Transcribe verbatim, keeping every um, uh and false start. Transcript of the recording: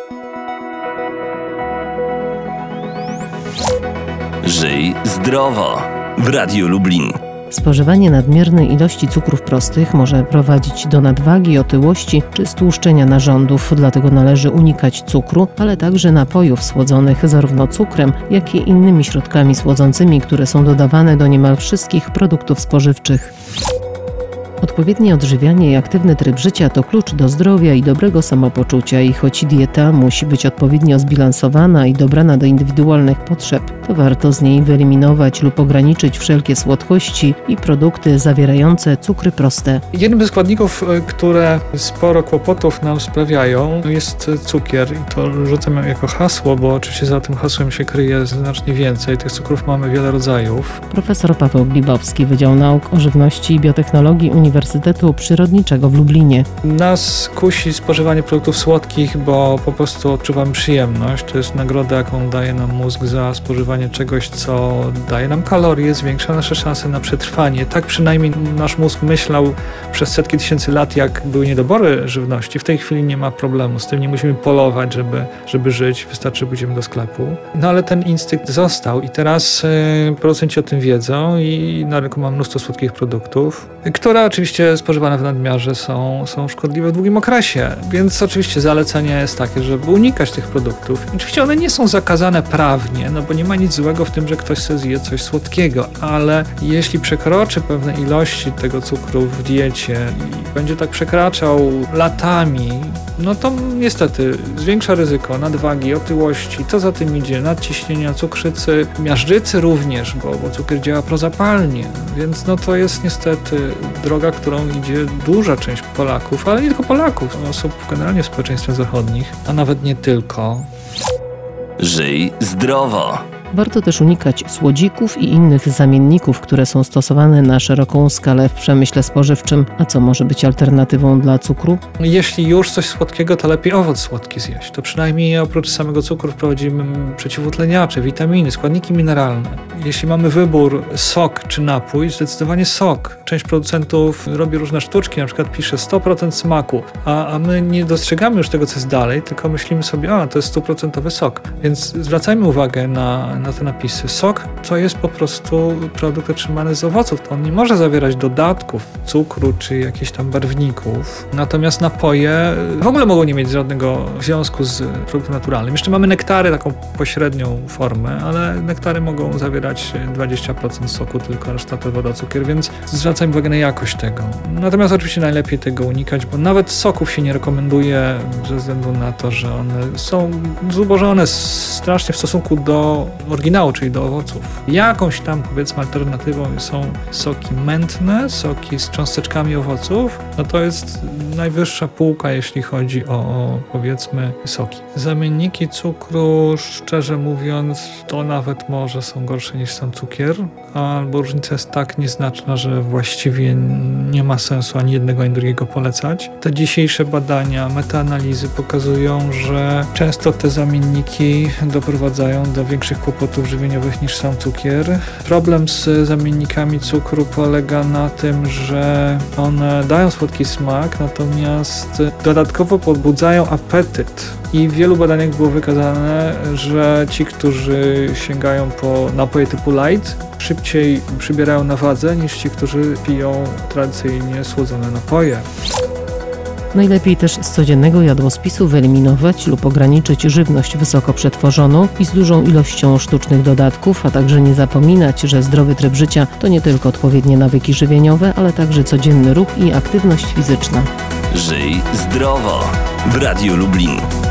Żyj zdrowo w Radiu Lublin. Spożywanie nadmiernej ilości cukrów prostych może prowadzić do nadwagi, otyłości czy stłuszczenia narządów, dlatego należy unikać cukru, ale także napojów słodzonych zarówno cukrem, jak i innymi środkami słodzącymi, które są dodawane do niemal wszystkich produktów spożywczych. Odpowiednie odżywianie i aktywny tryb życia to klucz do zdrowia i dobrego samopoczucia i choć dieta musi być odpowiednio zbilansowana i dobrana do indywidualnych potrzeb, to warto z niej wyeliminować lub ograniczyć wszelkie słodkości i produkty zawierające cukry proste. Jednym ze składników, które sporo kłopotów nam sprawiają, jest cukier i to rzucam jako hasło, bo oczywiście za tym hasłem się kryje znacznie więcej. Tych cukrów mamy wiele rodzajów. Profesor Paweł Glibowski, Wydział Nauk o Żywności i Biotechnologii Uniwersytetu Przyrodniczego w Lublinie. Nas kusi spożywanie produktów słodkich, bo po prostu odczuwamy przyjemność. To jest nagroda, jaką daje nam mózg za spożywanie czegoś, co daje nam kalorie, zwiększa nasze szanse na przetrwanie. Tak przynajmniej nasz mózg myślał przez setki tysięcy lat, jak były niedobory żywności. W tej chwili nie ma problemu z tym, nie musimy polować, żeby, żeby żyć. Wystarczy, pójdziemy do sklepu. No ale ten instynkt został i teraz e, producenci o tym wiedzą i na rynku mamy mnóstwo słodkich produktów, które oczywiście spożywane w nadmiarze są, są szkodliwe w długim okresie. Więc oczywiście zalecenie jest takie, żeby unikać tych produktów. I oczywiście one nie są zakazane prawnie, no bo nie ma nic złego w tym, że ktoś sobie zje coś słodkiego, ale jeśli przekroczy pewne ilości tego cukru w diecie i będzie tak przekraczał latami, no to niestety zwiększa ryzyko nadwagi, otyłości, co za tym idzie, nadciśnienia, cukrzycy, miażdżycy również, bo, bo cukier działa prozapalnie, więc no to jest niestety droga, którą idzie duża część Polaków, ale nie tylko Polaków, osób generalnie w społeczeństwach zachodnich, a nawet nie tylko. Żyj zdrowo. Warto też unikać słodzików i innych zamienników, które są stosowane na szeroką skalę w przemyśle spożywczym. A co może być alternatywą dla cukru? Jeśli już coś słodkiego, to lepiej owoc słodki zjeść. To przynajmniej oprócz samego cukru wprowadzimy przeciwutleniacze, witaminy, składniki mineralne. Jeśli mamy wybór sok czy napój, zdecydowanie sok. Część producentów robi różne sztuczki, na przykład pisze sto procent smaku, a, a my nie dostrzegamy już tego, co jest dalej, tylko myślimy sobie, a to jest stu procent sok. Więc zwracajmy uwagę na na te napisy. Sok to jest po prostu produkt otrzymany z owoców. To on nie może zawierać dodatków, cukru czy jakichś tam barwników. Natomiast napoje w ogóle mogą nie mieć żadnego związku z produktem naturalnym. Jeszcze mamy nektary, taką pośrednią formę, ale nektary mogą zawierać dwadzieścia procent soku tylko, reszta to woda, cukier, więc zwracajmy uwagę na jakość tego. Natomiast oczywiście najlepiej tego unikać, bo nawet soków się nie rekomenduje ze względu na to, że one są zubożone strasznie w stosunku do oryginału, czyli do owoców. Jakąś tam, powiedzmy, alternatywą są soki mętne, soki z cząsteczkami owoców. No to jest najwyższa półka, jeśli chodzi o, o powiedzmy, soki. Zamienniki cukru, szczerze mówiąc, to nawet może są gorsze niż sam cukier, albo różnica jest tak nieznaczna, że właściwie nie ma sensu ani jednego, ani drugiego polecać. Te dzisiejsze badania, metaanalizy pokazują, że często te zamienniki doprowadzają do większych kłopotów żywieniowych niż sam cukier. Problem z zamiennikami cukru polega na tym, że one dają słodki smak, natomiast dodatkowo pobudzają apetyt. I w wielu badaniach było wykazane, że ci, którzy sięgają po napoje typu light, szybciej przybierają na wadze niż ci, którzy piją tradycyjnie słodzone napoje. Najlepiej też z codziennego jadłospisu wyeliminować lub ograniczyć żywność wysoko przetworzoną i z dużą ilością sztucznych dodatków, a także nie zapominać, że zdrowy tryb życia to nie tylko odpowiednie nawyki żywieniowe, ale także codzienny ruch i aktywność fizyczna. Żyj zdrowo w Radiu Lublin.